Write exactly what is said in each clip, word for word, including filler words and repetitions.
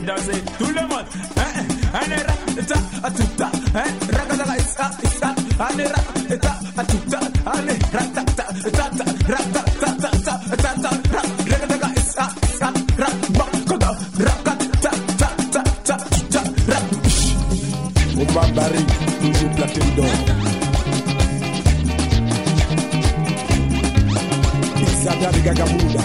danser tout le monde. Allez, rata, atuta, ragada, isa, isa, allez, rata, atuta, allez, rata, tata, rata, tata, tata, ragada, isa, isa, rata, rata, tata, tata, tata, au barbari, toujours platine d'or. Isabia de Gagabuda.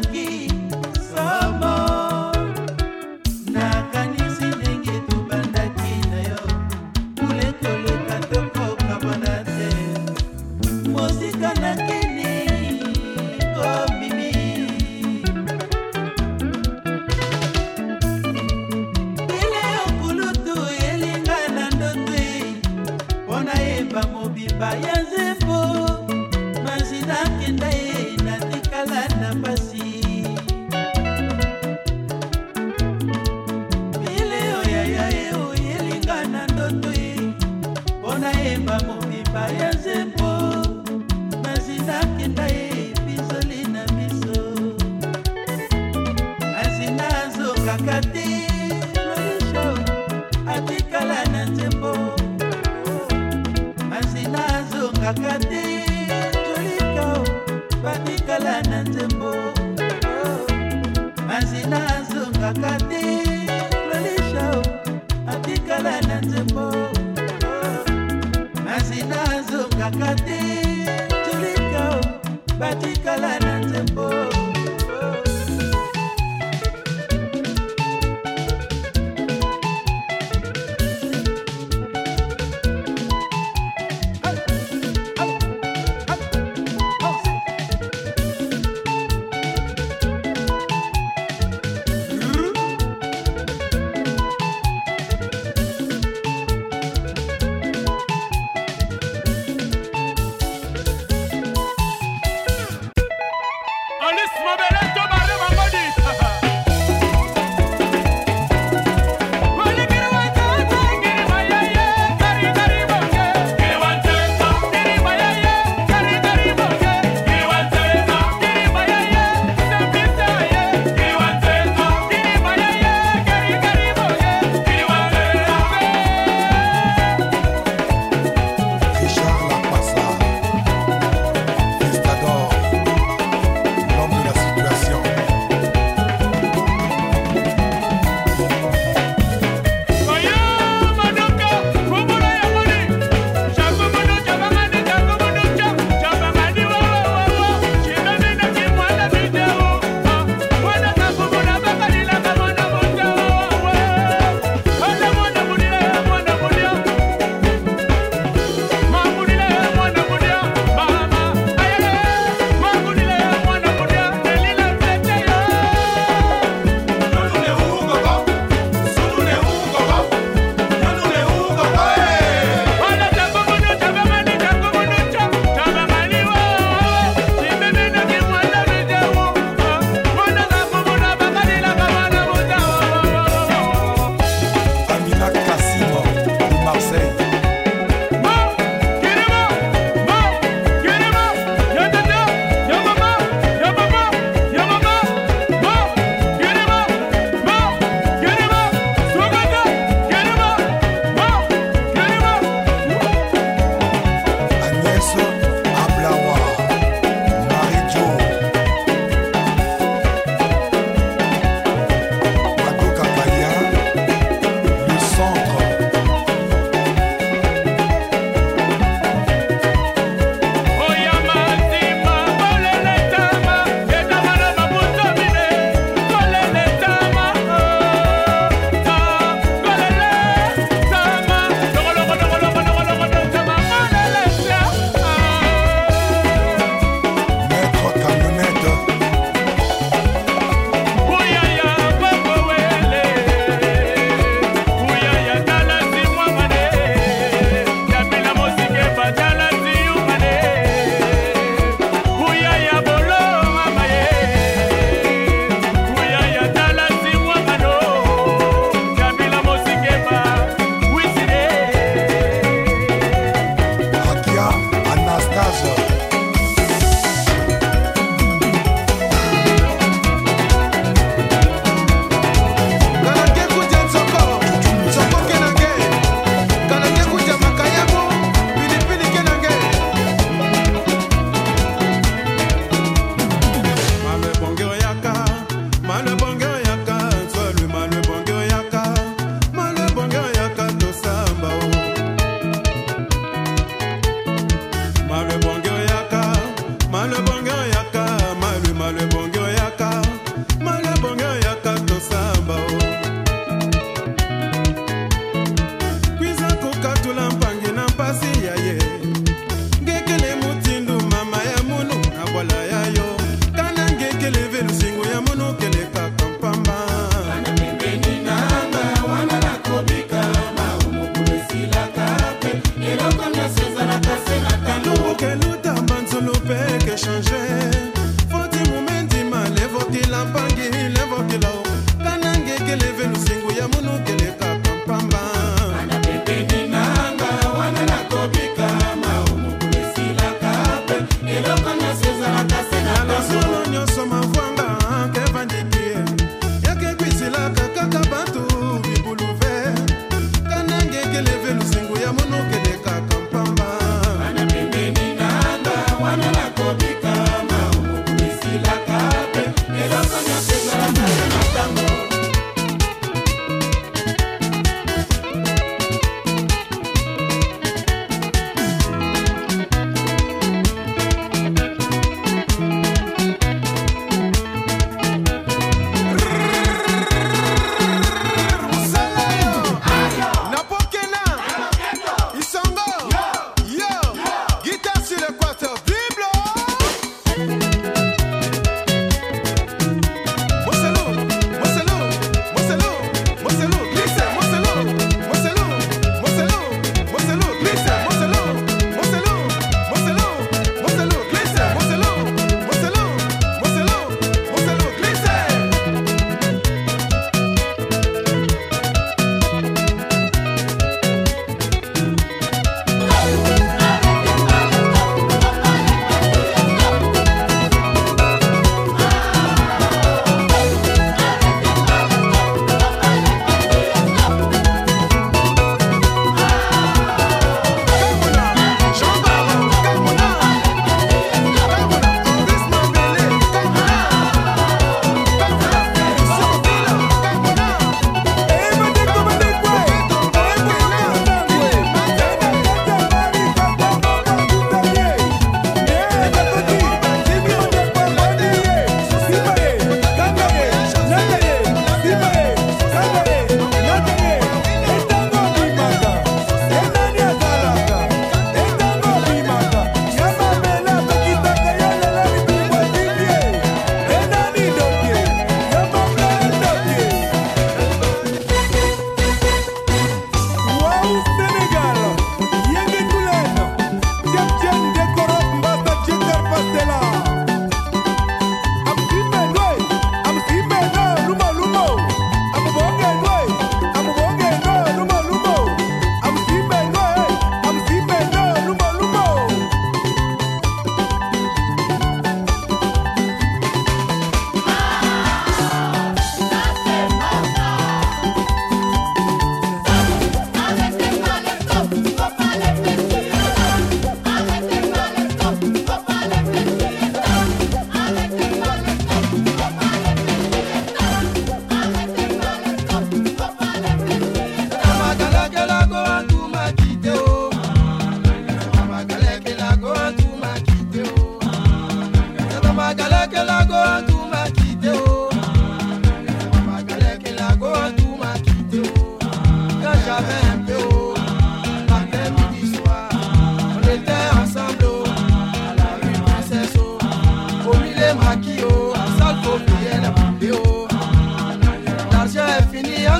noki somo nakanisi ndenge tobandaki na yo kulekoleka tokokabona te mosika nakini komimi ile okulutu elinga na ndoto mpona yeba mobimba ya nzembo mazina kenda ye natikala na pasi ile oyaya ye oyelinga na ndoto ye mpona yeba mobimba ya nzembo mazina kenda ye bisoli na biso azina azokaka te lolisho atikala na nzembo azina azokaka te batikala na nzembo mazina azongaka te lolisha atikala na nzembo mazina azongaka te tulika batikala na nzembo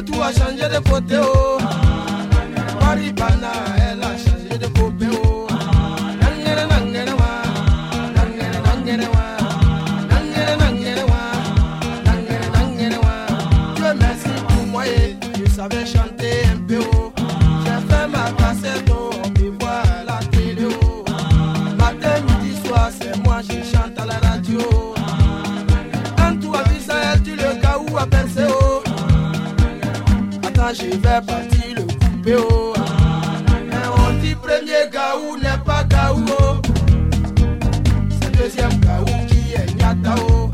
tout a changé de côté, oh. Maribana, elle a changé de côté, oh. Nangere, nangere, wa. Nangere, nangere, wa. Nangere, nangere, wa. Nangere, nangere, wa. Dieu merci pour moi, et je savais chanter un peu, oh. J'ai fait ma cassette, oh. On me voit à la télé, oh. Matin, midi, soir, c'est moi, je chante à la radio. Quand tu as vu ça, tu le cas où a percé, oh. Attends, je vais partir le couper, oh. Mais on dit premier gaou n'est pas gaou, oh. C'est deuxième gaou qui est nyata, oh.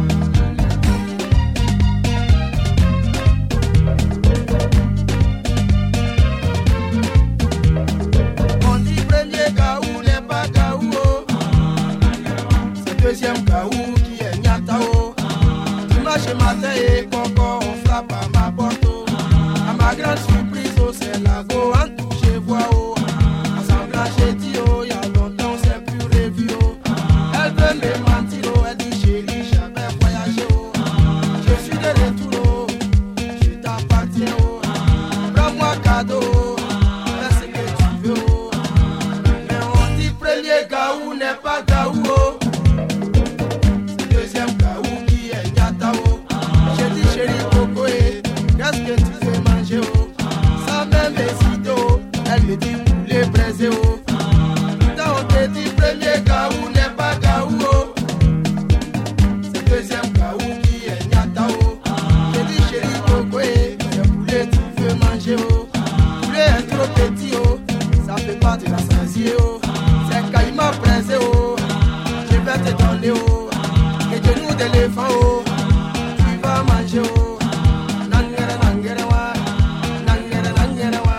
On dit premier gaou n'est pas gaou, oh. C'est deuxième gaou qui est nyata, oh. Dimanche matin et coco, on frappe à ma porte, oh. À ma grande surprise, oh, c'est la go en tout, je vois, oh. Ensemble, j'ai dit, oh, y'a longtemps, on s'est plus revu, oh. Elle veut me mentir, oh, elle dit, chérie, j'avais voyagé, oh. Je suis de retour, oh, je t'appartiens, oh. Prends-moi cadeau, oh, fais ce que tu veux, oh. Mais on dit, premier gaou n'est pas gaou, oh. C'est deuxième gaou qui est nyata, oh. J'ai dit, chérie, coco, eh, qu'est-ce que tu veux manger, oh? Sans même hésiter, oh. Elle me dit poulet braisé, oh. Quand on te dit premier gaou n'est pas gaou, oh. C'est deuxième gaou qui est nyata, oh. J'ai dit chérie coco, eh, c'est poulet tu veux manger, oh. Poulet est trop petit, oh. Ça peut pas te rassasier, oh. C'est caïman braisé, oh. Je vais te donner, oh. Les genoux d'éléphant, oh. Tu vas manger, oh. Nangere, nangere, wa. Nangere, nangere, wa.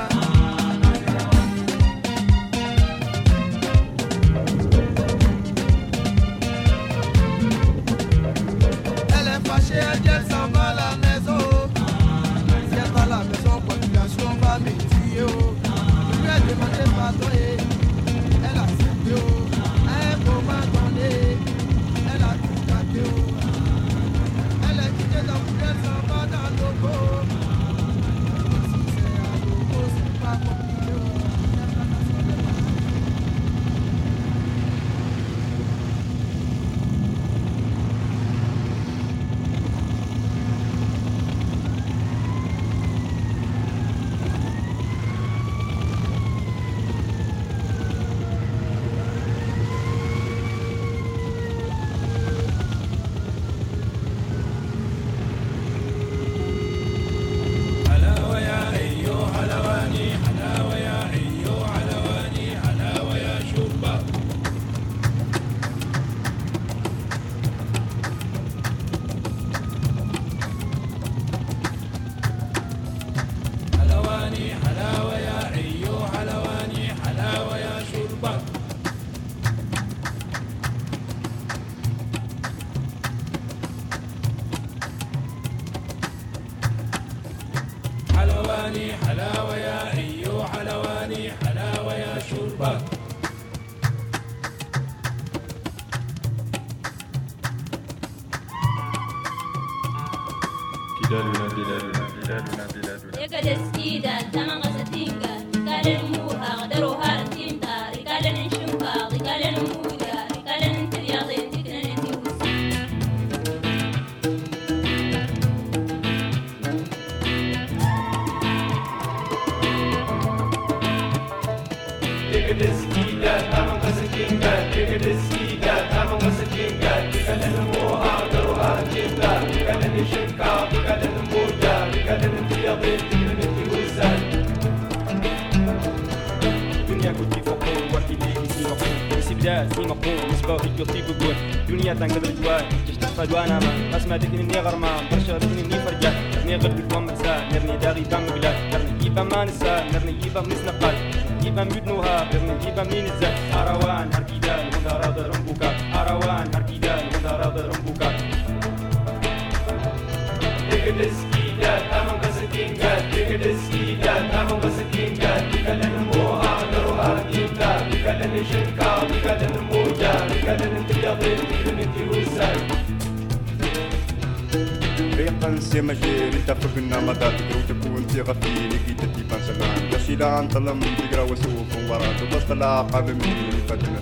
Elle est fâchée, elle dit elle s'en va à la maison. Si elle va à la maison, population va me tuer, oh. Je lui ai demandé pardon et elle a accepté, oh. À un moment donné, elle a tout gâté, oh. Elle est quittée dans le elle s'en va dans le beau. Si c'est à Logo, c'est pas compliqué, oh. حلاوة يا أيو حلواني حلاوة يا أيو حلواني حلاوة يا شربة حلواني حلاوة يا أيو حلواني حلاوة يا شربة حلواني حلاوة يا أيو حلواني حلاوة يا شربة Rikada skida, tamanga satinga, rikada nmuha, qadaruha rantinta, rikada nshumba, rikada nmuda, rikada ntiryadi, tikna ntiwusi. دنيا كنتي فوقي وحدي ليكي سي مقوم سي بدا سي مقوم نسبة في قلتي بقول دنيا تنقدر جوال جيش تفاد وانا ما اسمع ديك اني غرمان برشا ديك اني فرجع ني غير بك ومرسا نرني داغي بام بلا نرني يبا ما نسا نرني يبا مسنقال يبا مدنوها نرني يبا مين الزا اروان هركيدان ودارا رمبوكا اروان هركيدان ودارا رمبوكا Skida, tamam gasakinga, digga skida, tamam gasakinga, digga nmoha, daruha kinga, digga nishinka, digga nmuja, digga ntriyadi, digga ntiwusai. ريقا سمجير اتفقنا مدى تقرو تكون تغفي لقيت تيبان سلام تشيلان طلم تقرا وسوف ورا تبطل قبل فتنة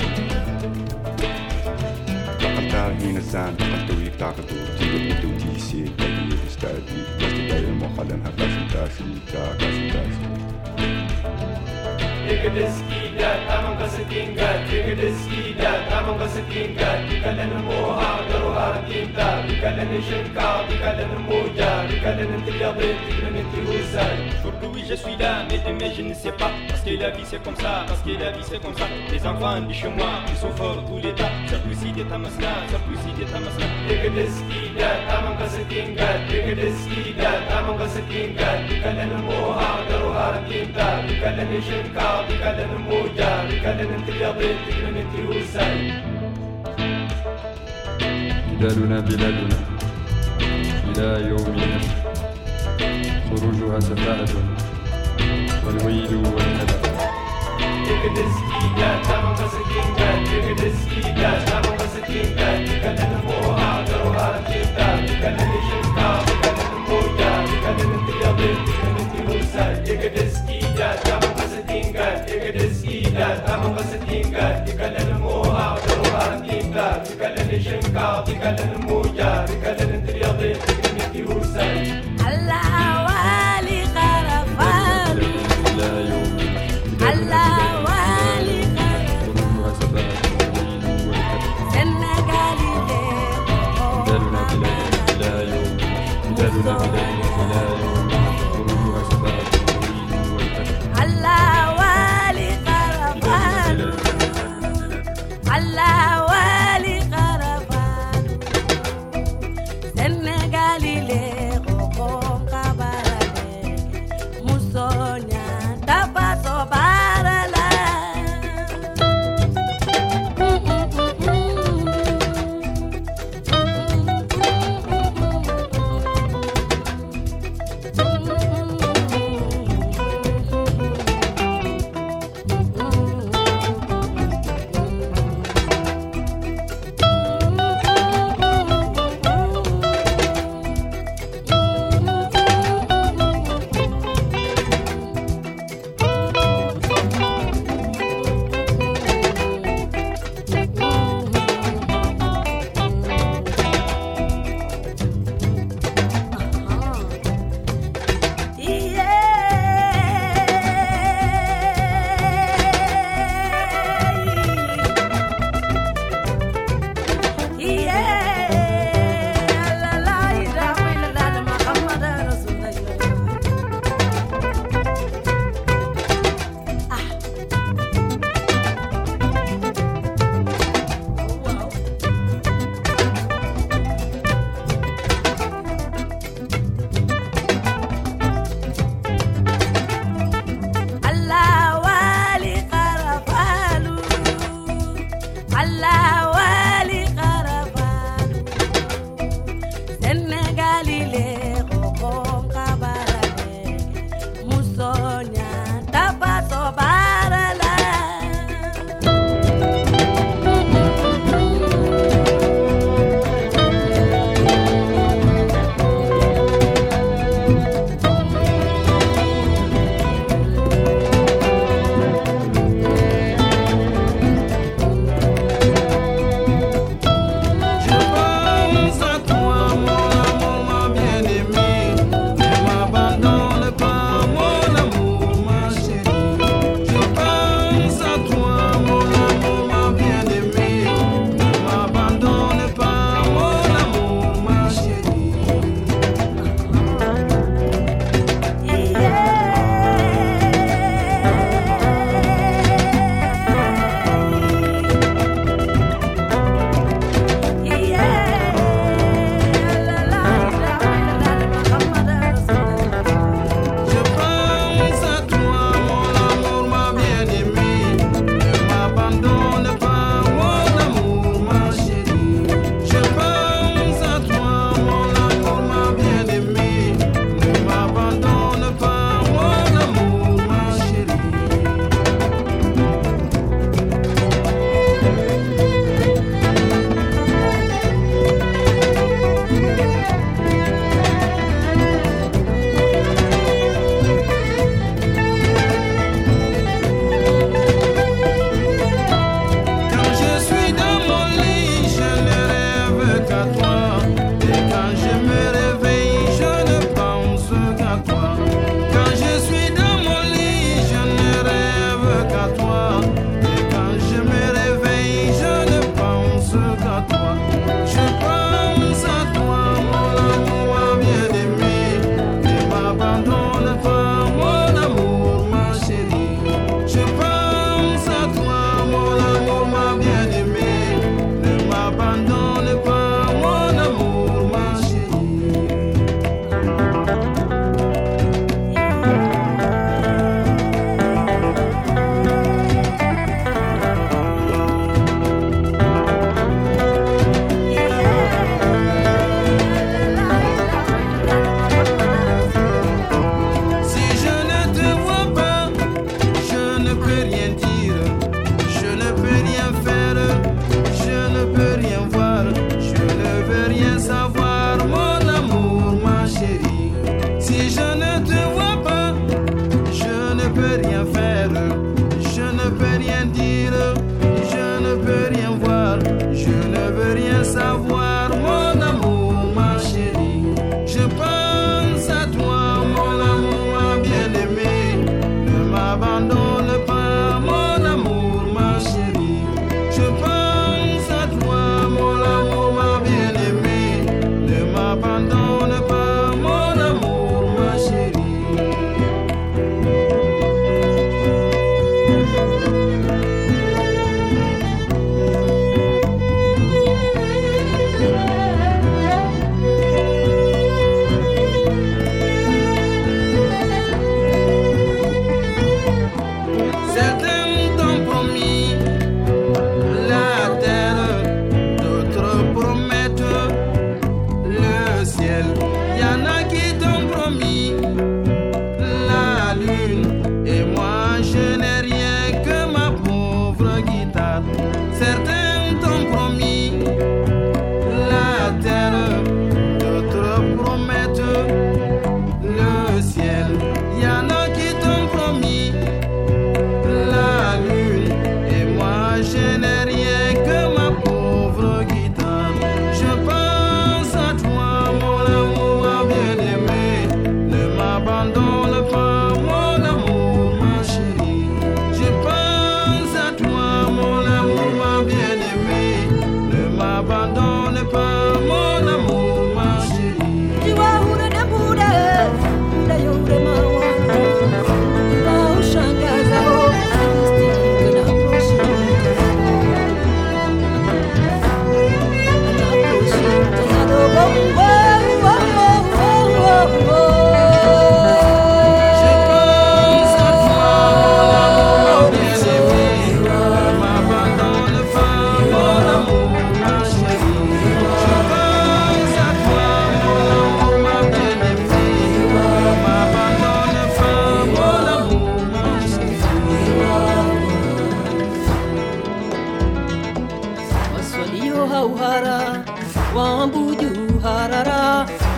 هنا الزان تقدو يتعقدو تيجو تيسي تيجو تستعدي تستعدي دايما خلنها كاسي تاسي كاسي تاسي Digga-dis-gida, tamang kasatinga, digga-dis-gida, tamang kasatinga, dikalan ng muha, daruhan tinta, dikalan ng shinka, dikalan ng muja, dikalan ng tiyabit, dikalan ng tihusay. Aujourd'hui oui je suis là, mais demain je ne sais pas, parce que la vie c'est comme ça, parce que la vie c'est comme ça. Les enfants de chez moi, ils sont forts tous les temps, ça plus si des tamasna, ça plus si des tamasna. Digga-dis-gida, tamang kasatinga, digga-dis-gida, tamang kasatinga, dikalan ng muha, daruhan tinta, dikalan ng shinka, dikalan ng muja, dikalan ng tiyabit, dikalan ng tihusay. بلادنا بلادنا إلى يوم النشر خروجها سفاهة والويل والندى Digga-dis-gida, tamang kasatinga, digga-dis-gida, tamang kasatinga, dikalan ng muha, daruhan tinta, dikalan ng shinka, dikalan ng muja, dikalan ng tiyabit, dikalan ng tihusay. Digga-dis-gida, tamang kasatinga, digga-dis-gida, tamang kasatinga, dikalan ng muha, daruhan tinta, dikalan ng shinka, dikalan ng muja, dikalan ng tiyabit, dikalan ng tihusay. Allah wali kharafan إلى يوم النشر Allah wali خروجها سفاهة والويل والندى Senegali بلادنا بلادنا إلى يوم النشر بلادنا بلادنا إلى يوم النشر خروجها سفاهة والويل والندى Allah wali kharafan Allah wali kharafan Senegali le kokon kabarale musonya tapaso barala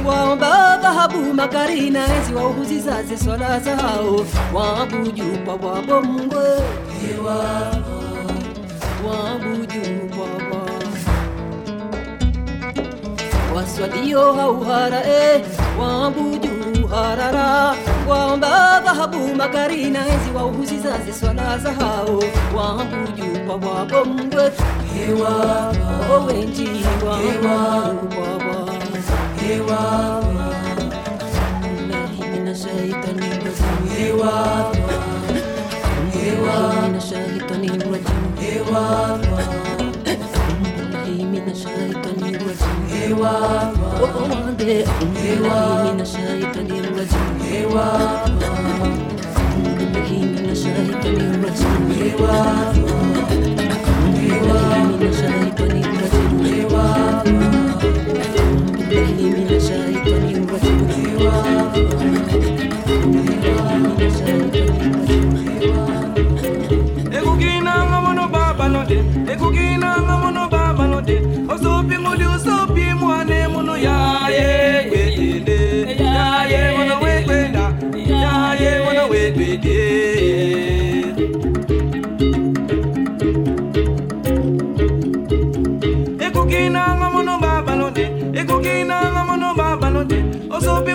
Wamba dhahabu makarina ezi wa uhuzi zaze swala zao Wabuju baba bomwe Wabuju baba Waswaliyo hauhara eh Wabuju harara Wamba dhahabu makarina ezi wa uhuzi zaze swala zao Wabuju baba bomwe Owenji wabuju baba Hewa Allahi mina shaitani rajim Hewa Hewa mina shaitani rajim Hewa Allahi mina shaitani rajim Hewa Omande Hewa mina shaitani rajim Hewa Allahi mina shaitani rajim Hewa Hewa mina shaitani rajim Hewa من الشيطان الرجيم Ekugina ngamono baba no de Ekugina ngamono baba no de Osopi mudi osopi mwane mono ya ye wede Ya ye mono wede Ya ye mono wede Ekugina ngamono baba no de Ekugina ngamono baba no de Osopi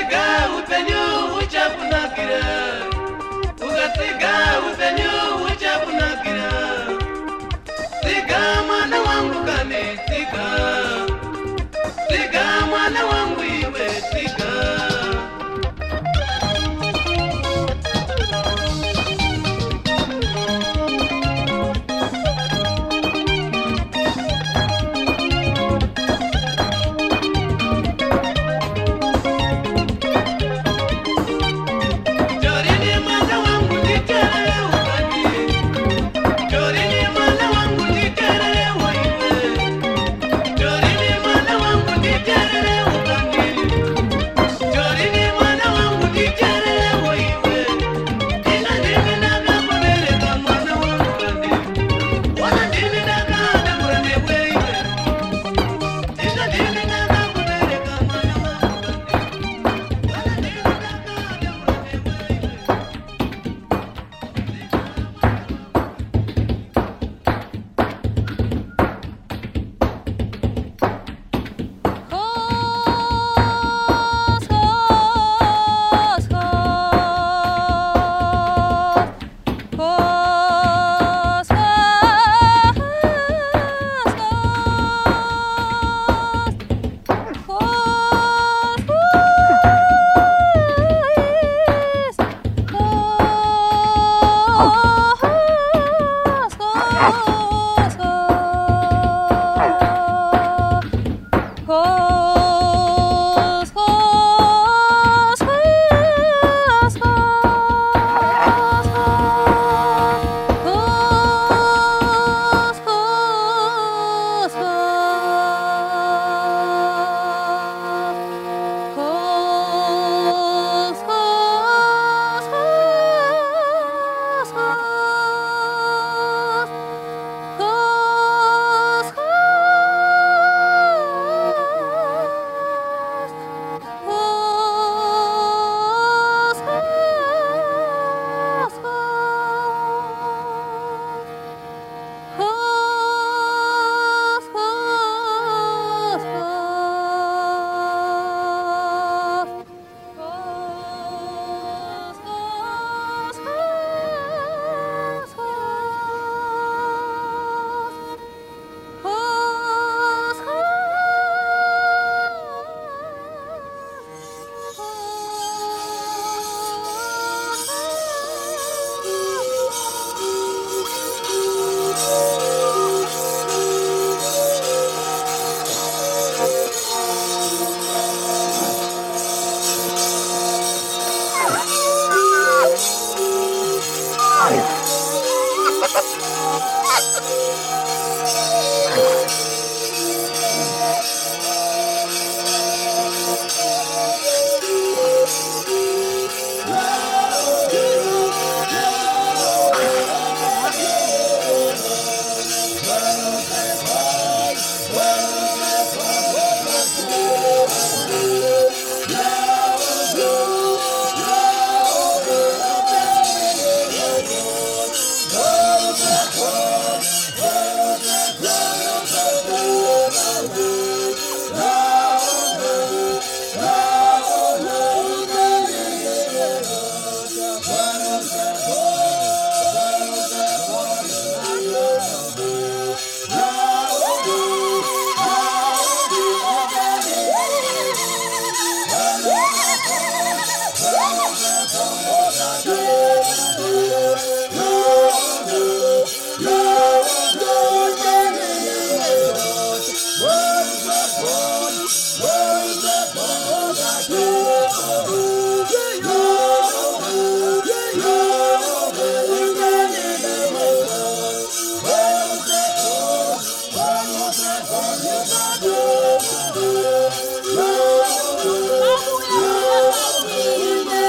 ugasiga upenyu uchapunakira ugasiga upenyu uchapunakira siga mwana wangu kane siga siga mwana wangu iwe siga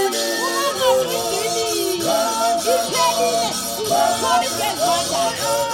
Get